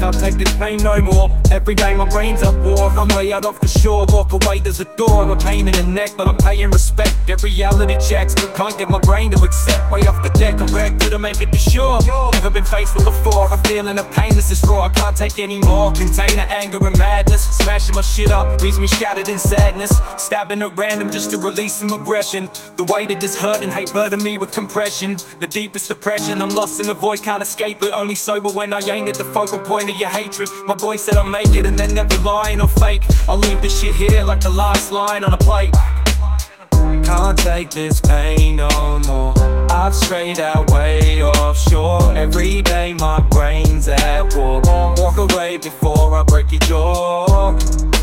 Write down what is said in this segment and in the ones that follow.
can't take this pain no more. Every day my brain's at war. I'm way out off the shore, walk away, there's a door. I'm a pain in the neck, but I'm paying respect. Every reality checks, can't get my brain to accept. Way off the deck, I'm wrecked to make it to shore. Never been faced with before, I'm feeling the pain, this is raw. I can't take any more, contain the anger and madness. Smashing my shit up, leaves me shattered in sadness. Stabbing at random just to release some aggression. The weight of this hurt and hate burden me with compression. The deepest depression, I'm lost in the void, can't escape it. Only sober when I ain't at the focal point of your hatred. My boy said I'll make it and they're never lying or fake. I'll leave this shit here like the last line on a plate. Can't take this pain no more. I've strayed out way offshore. Every day my brain's at war. Walk away before I break your jaw.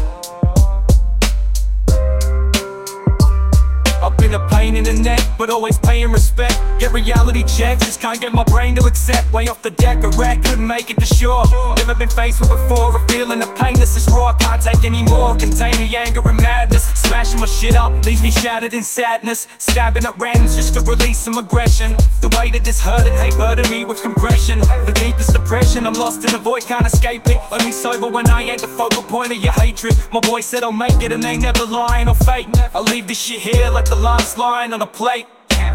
I've been a pain in the neck, but always paying respect. Get reality checks, just can't get my brain to accept. Way off the deck, a wreck, couldn't make it to shore. Never been faced with before, a feeling of pain, this is raw. Can't take any more, contain the anger and madness. Smashing my shit up, leaves me shattered in sadness. Stabbing at randoms just to release some aggression. The weight of this hurt and hate burden me with compression. The deepest depression, I'm lost in the void, can't escape it. Only sober when I ain't the focal point of your hatred. My boy said I'll make it and they never lying or fake. I'll leave this shit here like the last line on a plate.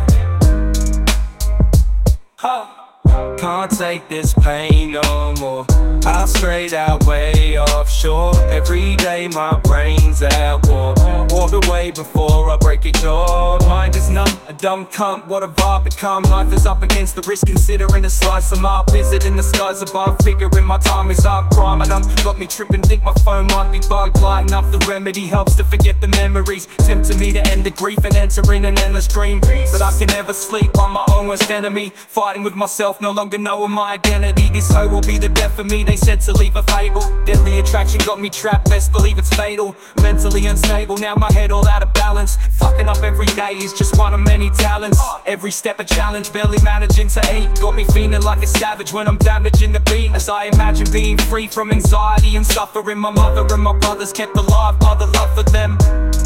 Can't take this pain no more. I've strayed out way offshore. Every day my brain's at war. Walk away before I break your jaw. Mind is numb, a dumb cunt, what have I become? Life is up against the risk, considering a slice of my visiting the skies above. Figuring my time is up, crime and got me tripping, think my phone might be bugged. Lighting up the remedy helps to forget the memories. Tempting me to end the grief and enter in an endless dream. But I can never sleep, I'm my own worst enemy. Fighting with myself, no longer knowing my identity. This hoe will be the death of me, they said to leave a fable. Deadly attraction got me trapped, best believe it's fatal. Mentally unstable, now my head all out of balance. Fucking up every day is just one of many talents. Every step a challenge, barely managing to eat. Got me feeling like a savage when I'm damaging the beat. As I imagine being free from anxiety and suffering. My mother and my brothers kept alive by the love for them.